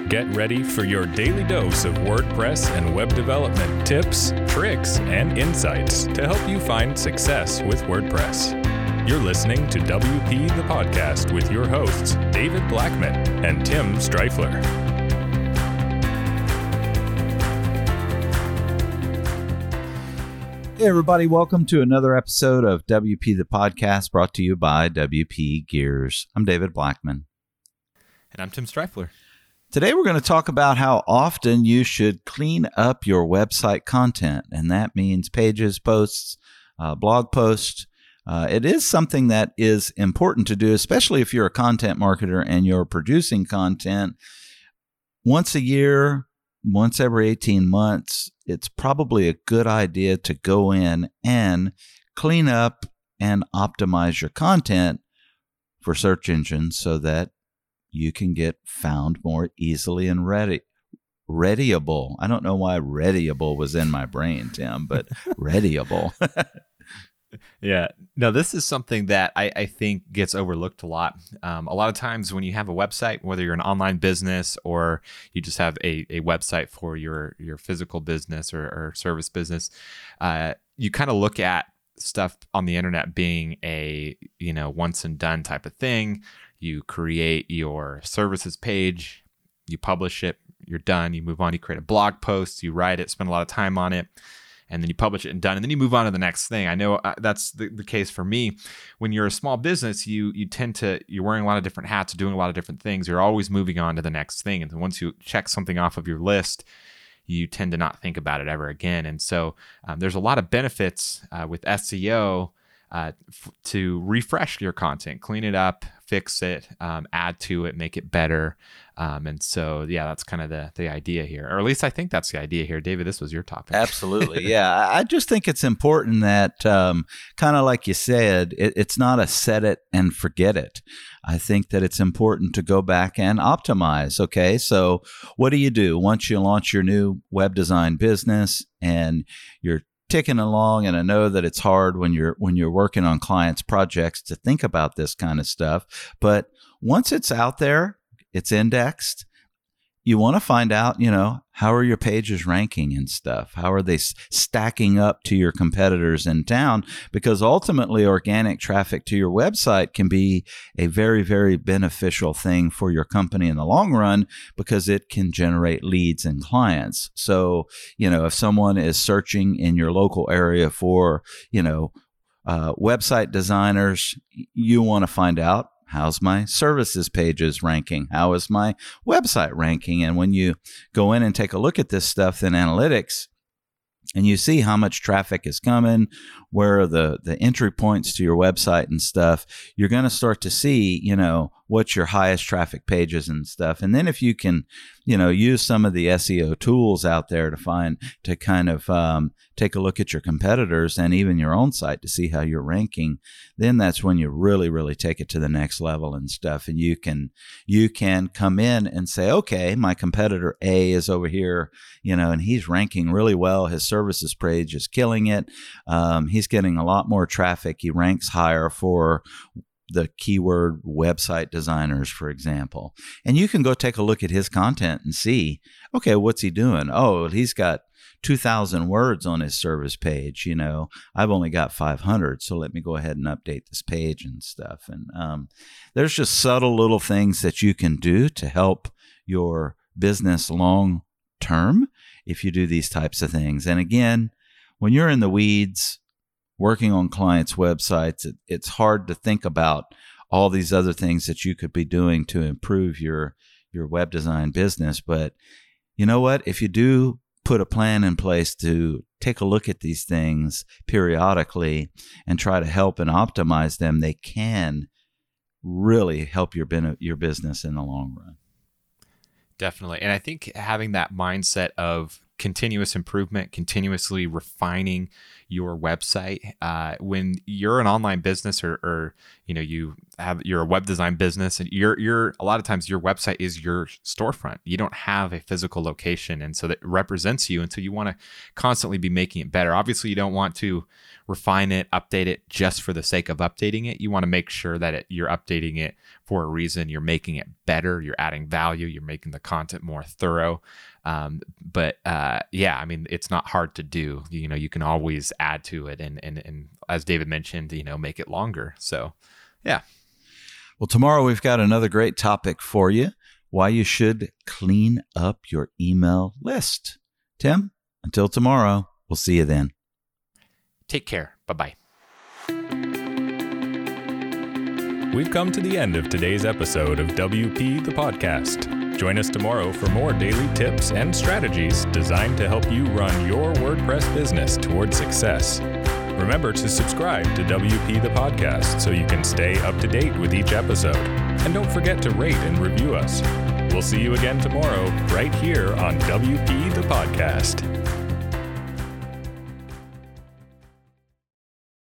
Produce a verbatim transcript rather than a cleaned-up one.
Get ready for your daily dose of WordPress and web development tips, tricks, and insights to help you find success with WordPress. You're listening to W P the Podcast with your hosts, David Blackman and Tim Streifler. Hey everybody, welcome to another episode of W P the Podcast, brought to you by W P Gears. I'm David Blackman. And I'm Tim Streifler. Today we're going to talk about how often you should clean up your website content, and that means pages, posts, uh, blog posts. Uh, it is something that is important to do, especially if you're a content marketer and you're producing content once a year, once every eighteen months. It's probably a good idea to go in and clean up and optimize your content for search engines so that you can get found more easily and ready. Readyable. I don't know why readyable was in my brain, Tim, but readyable. Yeah. No, this is something that I, I think gets overlooked a lot. Um, a lot of times when you have a website, whether you're an online business or you just have a, a website for your, your physical business or, or service business, uh, you kind of look at stuff on the internet being a, you know, once and done type of thing. You create your services page, you publish it, you're done, you move on, you create a blog post, you write it, spend a lot of time on it, and then you publish it and done, and then you move on to the next thing. I know uh, that's the, the case for me. When you're a small business, you you tend to, you're wearing a lot of different hats, doing a lot of different things. You're always moving on to the next thing. And then once you check something off of your list, you tend to not think about it ever again. And so um, there's a lot of benefits uh, with S E O uh, f- to refresh your content, clean it up, fix it, um, add to it, make it better. Um, and so, yeah, that's kind of the the idea here, or at least I think that's the idea here. David, this was your topic. Absolutely. Yeah. I just think it's important that um, kind of like you said, it, it's not a set it and forget it. I think that it's important to go back and optimize. Okay. So what do you do once you launch your new web design business and you're ticking along? And I know that it's hard when you're when you're working on clients' projects to think about this kind of stuff. But once it's out there, it's indexed. You want to find out, you know, how are your pages ranking and stuff? How are they s- stacking up to your competitors in town? Because ultimately, organic traffic to your website can be a very, very beneficial thing for your company in the long run because it can generate leads and clients. So, you know, if someone is searching in your local area for, you know, uh, website designers, you want to find out, how's my services pages ranking? How is my website ranking? And when you go in and take a look at this stuff in analytics and you see how much traffic is coming, where are the, the entry points to your website and stuff, you're going to start to see, you know, what's your highest traffic pages and stuff. And then if you can, you know, use some of the S E O tools out there to find, to kind of um, take a look at your competitors and even your own site to see how you're ranking, then that's when you really, really take it to the next level and stuff. And you can, you can come in and say, okay, my competitor A is over here, you know, and he's ranking really well. His services page is killing it. Um, he's getting a lot more traffic. He ranks higher for the keyword website designers, for example. And you can go take a look at his content and see, okay, what's he doing? Oh, he's got two thousand words on his service page. You know, I've only got five hundred. So let me go ahead and update this page and stuff. And um, there's just subtle little things that you can do to help your business long term if you do these types of things. And again, when you're in the weeds, working on clients' websites, it, it's hard to think about all these other things that you could be doing to improve your your web design business. But you know what? If you do put a plan in place to take a look at these things periodically and try to help and optimize them, they can really help your ben- your business in the long run. Definitely. And I think having that mindset of continuous improvement, continuously refining your website. Uh, when you're an online business or, or, you know, you have you're a web design business, and you're you're a lot of times your website is your storefront. You don't have a physical location, and so that represents you. And so you want to constantly be making it better. Obviously, you don't want to refine it, update it just for the sake of updating it. You want to make sure that it, you're updating it for a reason. You're making it better. You're adding value. You're making the content more thorough. Um, but uh, yeah, I mean, it's not hard to do. You know, you can always add to it, and and and as David mentioned, you know, make it longer. So, yeah. Well, tomorrow we've got another great topic for you: why you should clean up your email list. Tim, until tomorrow, we'll see you then. Take care. Bye-bye. We've come to the end of today's episode of W P the Podcast. Join us tomorrow for more daily tips and strategies designed to help you run your WordPress business towards success. Remember to subscribe to W P the Podcast so you can stay up to date with each episode. And don't forget to rate and review us. We'll see you again tomorrow right here on W P the Podcast.